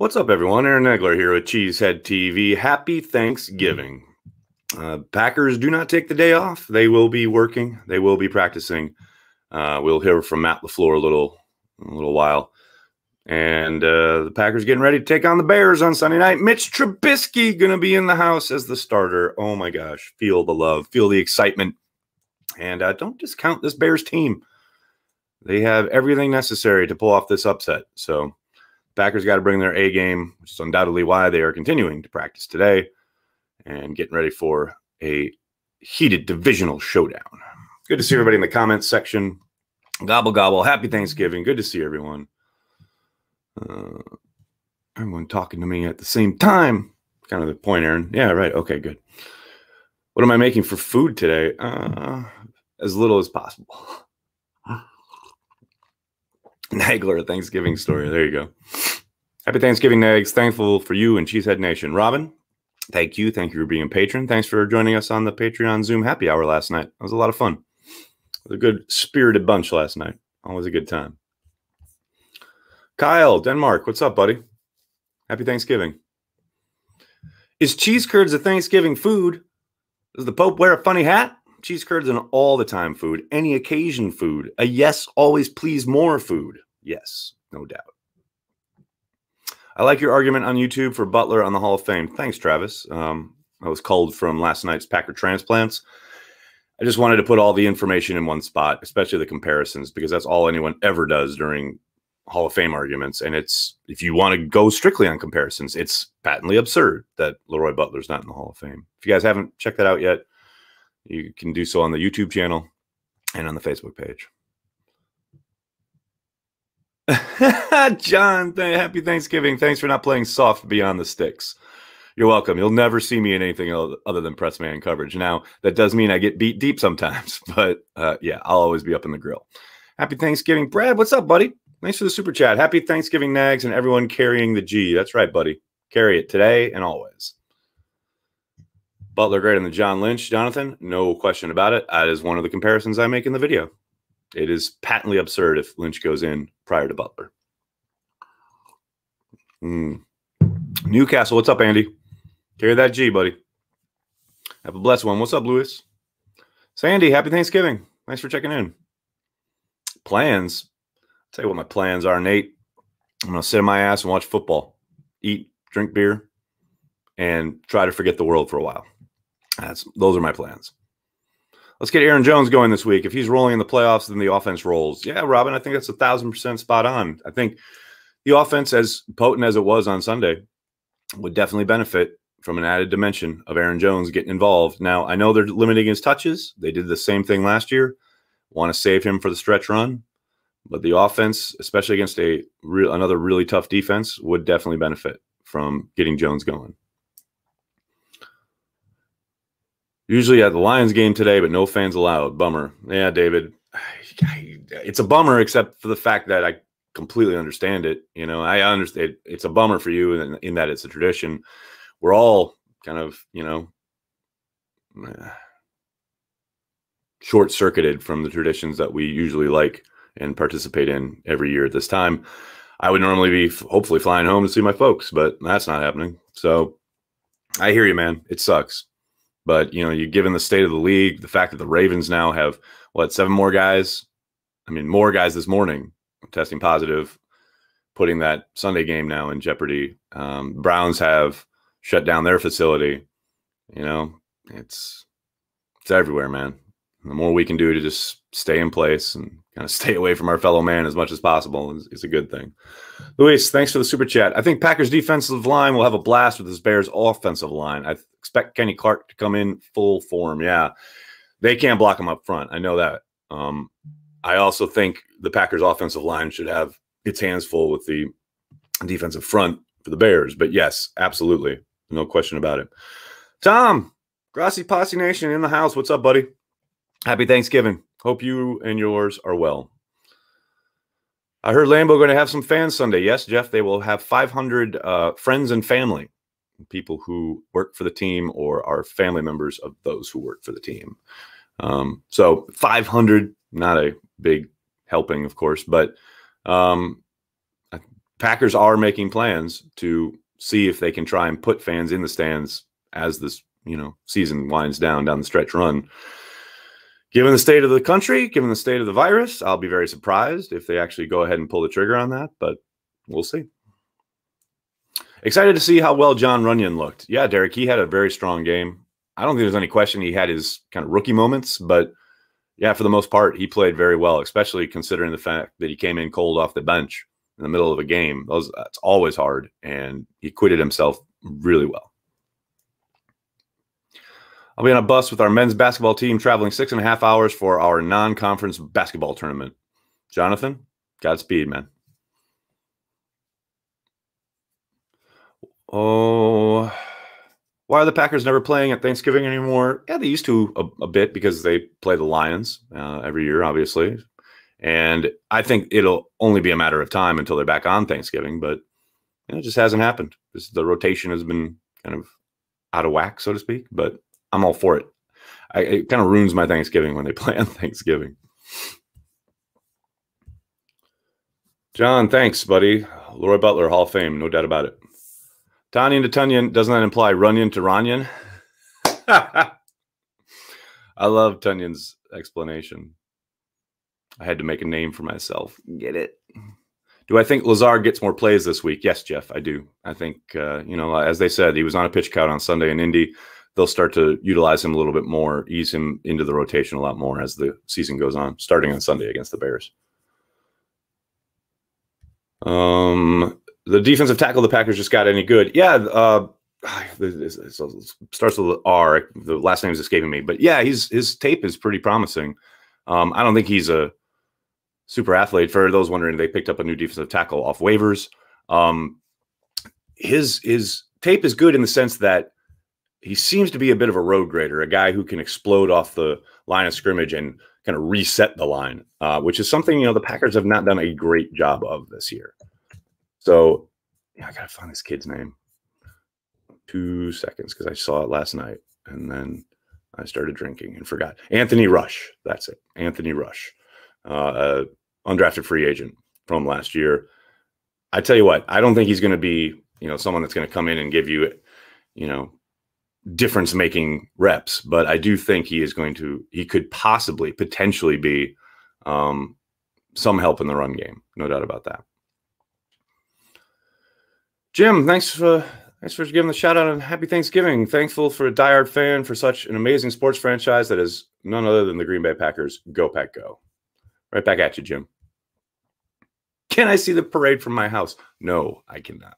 What's up, everyone? Aaron Negler here with Cheesehead TV. Happy Thanksgiving. Packers do not take the day off. They will be working. They will be practicing. We'll hear from Matt LaFleur a little while. And the Packers getting ready to take on the Bears on Sunday night. Mitch Trubisky going to be in the house as the starter. Oh, my gosh. Feel the love. Feel the excitement. And don't discount this Bears team. They have everything necessary to pull off this upset. So Packers got to bring their A game, which is undoubtedly why they are continuing to practice today and getting ready for a heated divisional showdown. Good to see everybody in the comments section. Gobble, gobble. Happy Thanksgiving. Good to see everyone. Everyone talking to me at the same time. Kind of the point, Aaron. Yeah, right. Okay, good. What am I making for food today? As little as possible. Nagler Thanksgiving story. There you go. Happy Thanksgiving, Nags. Thankful for you and Cheesehead Nation. Robin, thank you. Thank you for being a patron. Thanks for joining us on the Patreon Zoom happy hour last night. It was a lot of fun. It was a good spirited bunch last night. Always a good time. Kyle, Denmark. What's up, buddy? Happy Thanksgiving. Is cheese curds a Thanksgiving food? Does the Pope wear a funny hat? Cheese curds an all-the-time food, any occasion food, a yes, always please more food. Yes, no doubt. I like your argument on YouTube for Butler on the Hall of Fame. Thanks, Travis. I was culled from last night's Packer transplants. I just wanted to put all the information in one spot, especially the comparisons, because that's all anyone ever does during Hall of Fame arguments. And it's, if you want to go strictly on comparisons, it's patently absurd that Leroy Butler's not in the Hall of Fame. If you guys haven't checked that out yet, you can do so on the YouTube channel and on the Facebook page. John, happy Thanksgiving. Thanks for not playing soft beyond the sticks. You're welcome. You'll never see me in anything other than press man coverage. Now, that does mean I get beat deep sometimes, but yeah, I'll always be up in the grill. Happy Thanksgiving. Brad, what's up, buddy? Thanks for the super chat. Happy Thanksgiving, Nags, and everyone carrying the G. That's right, buddy. Carry it today and always. Butler greater than John Lynch, Jonathan. No question about it. That is one of the comparisons I make in the video. It is patently absurd if Lynch goes in prior to Butler. Newcastle, what's up, Andy? Carry that G, buddy. Have a blessed one. What's up, Lewis? Sandy, happy Thanksgiving. Thanks for checking in. Plans. I'll tell you what my plans are, Nate. I'm going to sit on my ass and watch football, eat, drink beer, and try to forget the world for a while. Those are my plans. Let's get Aaron Jones going this week. If he's rolling in the playoffs, then the offense rolls. Yeah, Robin, I think that's 1,000% spot on. I think the offense, as potent as it was on Sunday, would definitely benefit from an added dimension of Aaron Jones getting involved. Now, I know they're limiting his touches. They did the same thing last year. Want to save him for the stretch run. But the offense, especially against another really tough defense, would definitely benefit from getting Jones going. Usually at the Lions game today, but no fans allowed. Bummer. Yeah, David. It's a bummer, except for the fact that I completely understand it. You know, I understand it's a bummer for you in that it's a tradition. We're all kind of, you know, short-circuited from the traditions that we usually like and participate in every year at this time. I would normally be hopefully flying home to see my folks, but that's not happening. So I hear you, man. It sucks. But, you know, you given the state of the league, the fact that the Ravens now have, 7 more guys? I mean, more guys this morning testing positive, putting that Sunday game now in jeopardy. Browns have shut down their facility. You know, it's everywhere, man. The more we can do to just stay in place and kind of stay away from our fellow man as much as possible is a good thing. Luis, thanks for the super chat. I think Packers defensive line will have a blast with this Bears offensive line. I expect Kenny Clark to come in full form. Yeah, they can't block him up front. I know that. I also think the Packers offensive line should have its hands full with the defensive front for the Bears. But yes, absolutely. No question about it. Tom, Grassi Posse Nation in the house. What's up, buddy? Happy Thanksgiving. Hope you and yours are well. I heard Lambeau going to have some fans Sunday. Yes, Jeff, they will have 500 friends and family, people who work for the team or are family members of those who work for the team. So 500, not a big helping, of course, but Packers are making plans to see if they can try and put fans in the stands as this, season winds down the stretch run. Given the state of the country, given the state of the virus, I'll be very surprised if they actually go ahead and pull the trigger on that, but we'll see. Excited to see how well Jon Runyan looked. Yeah, Derek, he had a very strong game. I don't think there's any question he had his kind of rookie moments, but yeah, for the most part, he played very well, especially considering the fact that he came in cold off the bench in the middle of a game. That's always hard, and he acquitted himself really well. I'll be on a bus with our men's basketball team traveling 6.5 hours for our non-conference basketball tournament. Jonathan, Godspeed, man. Oh, why are the Packers never playing at Thanksgiving anymore? Yeah, they used to a bit because they play the Lions every year, obviously. And I think it'll only be a matter of time until they're back on Thanksgiving, but it just hasn't happened. The rotation has been kind of out of whack, so to speak, but I'm all for it. It kind of ruins my Thanksgiving when they play on Thanksgiving. John, thanks, buddy. Leroy Butler, Hall of Fame, no doubt about it. Tanyan to Tunyon, doesn't that imply Runyon to Runyon? I love Tunyon's explanation. I had to make a name for myself. Get it? Do I think Lazard gets more plays this week? Yes, Jeff, I do. I think, as they said, he was on a pitch count on Sunday in Indy. They'll start to utilize him a little bit more, ease him into the rotation a lot more as the season goes on, starting on Sunday against the Bears. The defensive tackle the Packers just got any good? Yeah, it starts with R. The last name is escaping me. But, yeah, his tape is pretty promising. I don't think he's a super athlete. For those wondering, they picked up a new defensive tackle off waivers. His tape is good in the sense that he seems to be a bit of a road grader, a guy who can explode off the line of scrimmage and kind of reset the line, which is something, the Packers have not done a great job of this year. So, yeah, I got to find this kid's name. 2 seconds, because I saw it last night, and then I started drinking and forgot. Anthony Rush. That's it. Anthony Rush, undrafted free agent from last year. I tell you what, I don't think he's going to be, someone that's going to come in and give you, difference-making reps, but I do think he could potentially be some help in the run game. No doubt about that. Jim, thanks for giving the shout out and happy Thanksgiving. Thankful for a diehard fan for such an amazing sports franchise that is none other than the Green Bay Packers. Go Pack Go. Right back at you, Jim. Can I see the parade from my house? No, I cannot.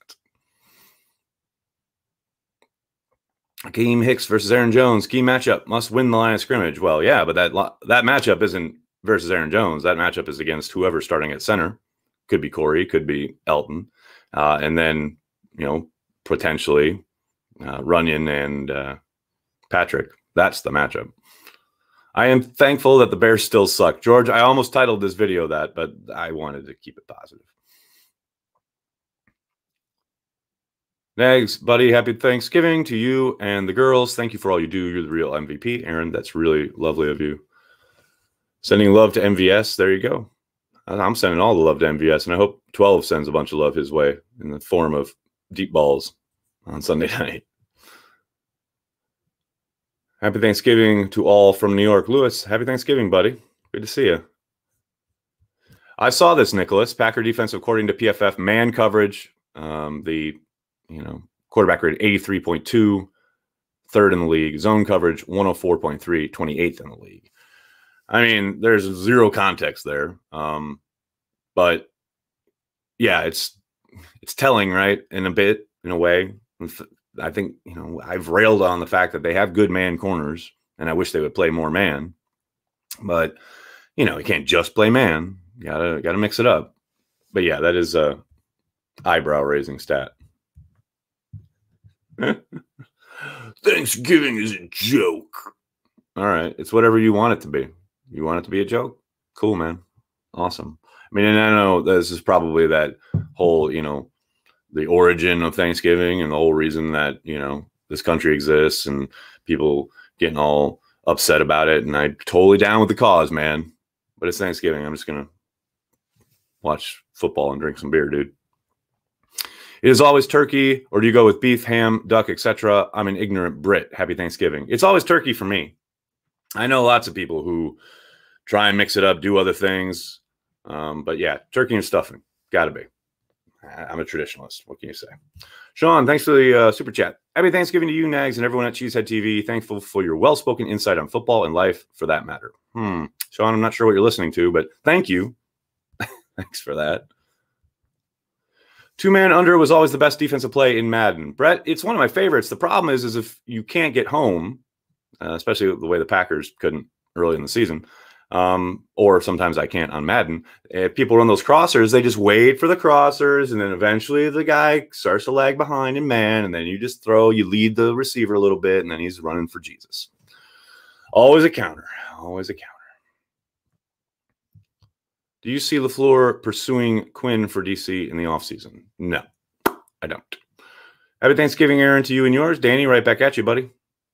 Akeem Hicks versus Aaron Jones. Key matchup. Must win the line of scrimmage. Well, yeah, but that matchup isn't versus Aaron Jones. That matchup is against whoever's starting at center. Could be Corey. Could be Elton. And then, potentially Runyon and Patrick. That's the matchup. I am thankful that the Bears still suck. George, I almost titled this video that, but I wanted to keep it positive. Nags, buddy, happy Thanksgiving to you and the girls. Thank you for all you do. You're the real MVP, Aaron. That's really lovely of you. Sending love to MVS. There you go. I'm sending all the love to MVS, and I hope 12 sends a bunch of love his way in the form of deep balls on Sunday night. Happy Thanksgiving to all from New York. Lewis, happy Thanksgiving, buddy. Good to see you. I saw this, Nicholas. Packer defense, according to PFF, man coverage, quarterback rated 83.2, third in the league. Zone coverage, 104.3, 28th in the league. I mean, there's zero context there. But yeah, it's telling, right? In a way. I think, I've railed on the fact that they have good man corners, and I wish they would play more man. But, you can't just play man. Gotta mix it up. But yeah, that is a eyebrow-raising stat. Thanksgiving is a joke. All right. It's whatever you want it to be. You want it to be a joke? Cool, man. Awesome. I mean, and I know this is probably that whole, the origin of Thanksgiving and the whole reason that, this country exists and people getting all upset about it. And I'm totally down with the cause, man. But it's Thanksgiving. I'm just going to watch football and drink some beer, dude. It is always turkey, or do you go with beef, ham, duck, etc.? I'm an ignorant Brit. Happy Thanksgiving. It's always turkey for me. I know lots of people who try and mix it up, do other things. But yeah, turkey and stuffing. Got to be. I'm a traditionalist. What can you say? Sean, thanks for the super chat. Happy Thanksgiving to you, Nags, and everyone at Cheesehead TV. Thankful for your well-spoken insight on football and life, for that matter. Sean, I'm not sure what you're listening to, but thank you. Thanks for that. Two-man under was always the best defensive play in Madden. Brett, it's one of my favorites. The problem is if you can't get home, especially the way the Packers couldn't early in the season, or sometimes I can't on Madden. If people run those crossers, they just wait for the crossers, and then eventually the guy starts to lag behind in man, and then you just you lead the receiver a little bit, and then he's running for Jesus. Always a counter. Always a counter. Do you see LaFleur pursuing Quinn for DC in the offseason? No, I don't. Happy Thanksgiving, Aaron, to you and yours. Danny, right back at you, buddy.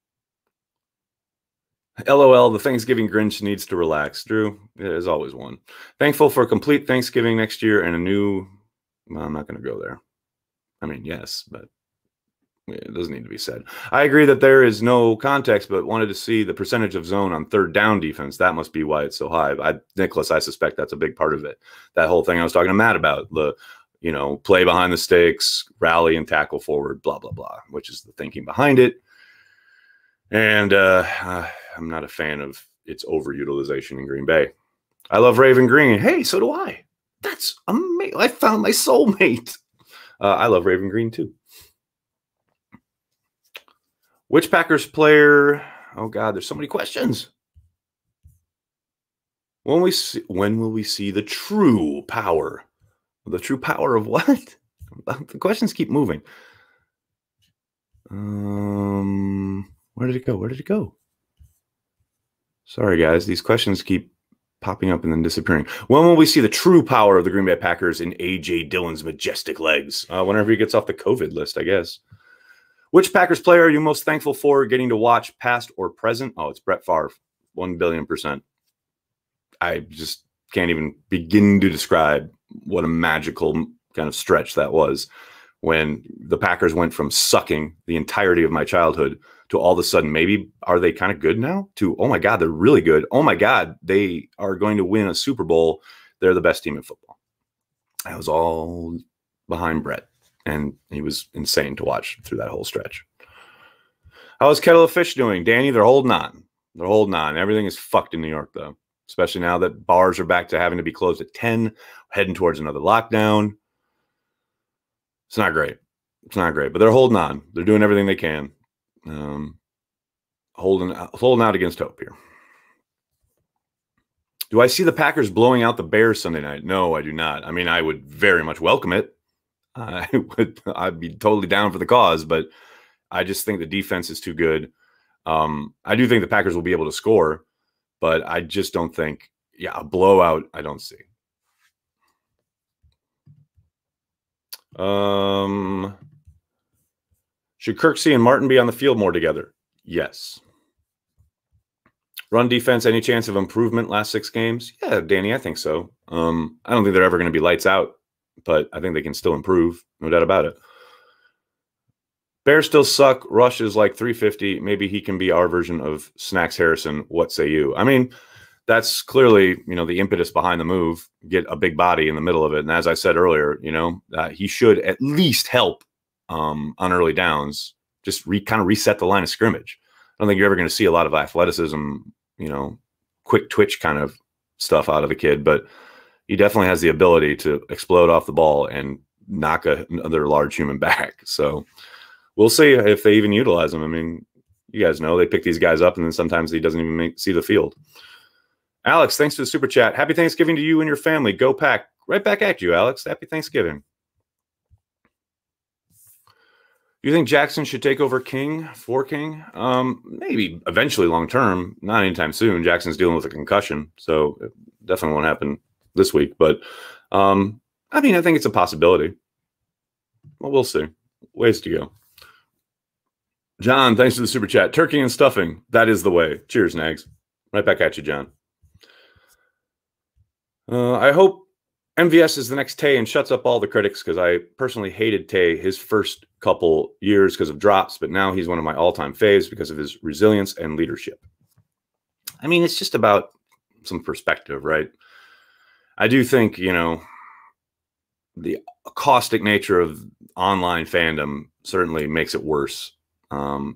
LOL, the Thanksgiving Grinch needs to relax. Drew, there's always one. Thankful for a complete Thanksgiving next year and a new... Well, I'm not going to go there. I mean, yes, but it doesn't need to be said. I agree that there is no context, but wanted to see the percentage of zone on third down defense. That must be why it's so high. Nicholas, I suspect that's a big part of it. That whole thing I was talking to Matt about, the play behind the sticks, rally and tackle forward, blah, blah, blah, which is the thinking behind it. And I'm not a fan of its overutilization in Green Bay. I love Raven Green. Hey, so do I. That's amazing. I found my soulmate. I love Raven Green too. Which Packers player? Oh God, there's so many questions. When will we see the true power? The true power of what? The questions keep moving. Where did it go? Where did it go? Sorry, guys. These questions keep popping up and then disappearing. When will we see the true power of the Green Bay Packers in A.J. Dillon's majestic legs? Whenever he gets off the COVID list, I guess. Which Packers player are you most thankful for getting to watch, past or present? Oh, it's Brett Favre. 1,000,000,000%. I just can't even begin to describe what a magical kind of stretch that was when the Packers went from sucking the entirety of my childhood to all of a sudden, maybe are they kind of good now? To, oh my God, they're really good. Oh my God, they are going to win a Super Bowl. They're the best team in football. I was all behind Brett, and he was insane to watch through that whole stretch. How is Kettle of Fish doing? Danny, they're holding on. They're holding on. Everything is fucked in New York, though, especially now that bars are back to having to be closed at 10, heading towards another lockdown. It's not great. It's not great, but they're holding on. They're doing everything they can. Holding out against hope here. Do I see the Packers blowing out the Bears Sunday night? No, I do not. I mean, I would very much welcome it. I'd be totally down for the cause, but I just think the defense is too good. I do think the Packers will be able to score, but I just don't think, a blowout, I don't see. Should Kirksey and Martin be on the field more together? Yes. Run defense, any chance of improvement last 6 games? Yeah, Danny, I think so. I don't think they're ever going to be lights out, but I think they can still improve. No doubt about it. Bears still suck. Rush is like 350. Maybe he can be our version of Snacks Harrison. What say you? I mean, that's clearly, the impetus behind the move. Get a big body in the middle of it. And as I said earlier, he should at least help on early downs. Just kind of reset the line of scrimmage. I don't think you're ever going to see a lot of athleticism, quick twitch kind of stuff out of the kid, but he definitely has the ability to explode off the ball and knock another large human back. So we'll see if they even utilize him. I mean, you guys know they pick these guys up and then sometimes he doesn't even see the field. Alex, thanks for the super chat. Happy Thanksgiving to you and your family. Go Pack. Right back at you, Alex. Happy Thanksgiving. Do you think Jackson should take over King? Maybe eventually long term, not anytime soon. Jackson's dealing with a concussion, so it definitely won't happen this week. But I think it's a possibility. Well, we'll see. Ways to go. John, thanks for the super chat. Turkey and stuffing. That is the way. Cheers, Nags. Right back at you, John. I hope MVS is the next Tay and shuts up all the critics because I personally hated Tay his first couple years because of drops, but now he's one of my all-time faves because of his resilience and leadership. I mean, it's just about some perspective, right? I do think, you know, the caustic nature of online fandom certainly makes it worse. And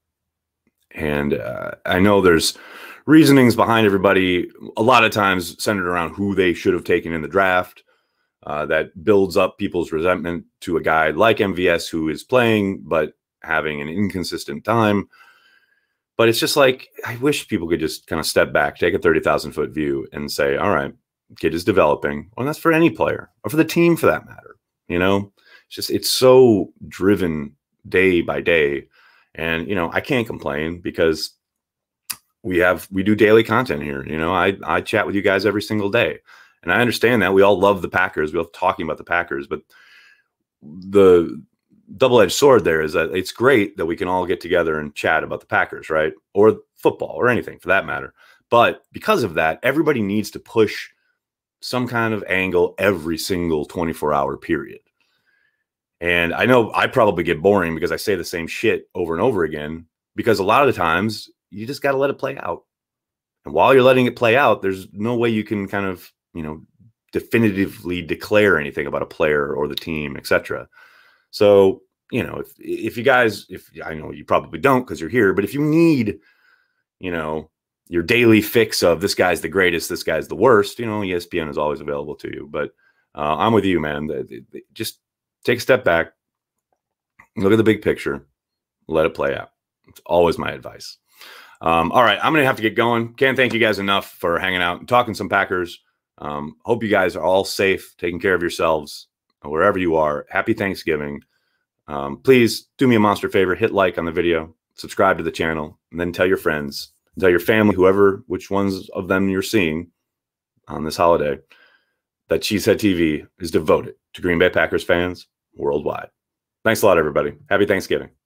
I know there's reasonings behind everybody, a lot of times centered around who they should have taken in the draft. That builds up people's resentment to a guy like MVS who is playing but having an inconsistent time. But it's just like, I wish people could just kind of step back, take a 30,000-foot view and say, all right, kid is developing. Well, that's for any player or for the team for that matter. You know, it's just, it's so driven day by day. And, you know, I can't complain because we do daily content here. You know, I chat with you guys every single day. And I understand that we all love the Packers. We love talking about the Packers, but the double-edged sword there is that it's great that we can all get together and chat about the Packers, right? Or football or anything for that matter. But because of that, everybody needs to push some kind of angle every single 24-hour period. And I know I probably get boring because I say the same shit over and over again, because a lot of the times you just got to let it play out. And while you're letting it play out, there's no way you can kind of, you know, definitively declare anything about a player or the team, etc. So, you know, if you guys, if I know you probably don't because you're here, but if you need, you know, your daily fix of this guy's the greatest, this guy's the worst, you know, ESPN is always available to you. But I'm with you, man. Just take a step back, look at the big picture, let it play out. It's always my advice. All right, I'm going to have to get going. Can't thank you guys enough for hanging out and talking some Packers. Hope you guys are all safe, taking care of yourselves wherever you are. Happy Thanksgiving. Please do me a monster favor, hit like on the video, subscribe to the channel, and then tell your friends, tell your family, whoever, which ones of them you're seeing on this holiday, that Cheesehead TV is devoted to Green Bay Packers fans worldwide. Thanks a lot, everybody. Happy Thanksgiving.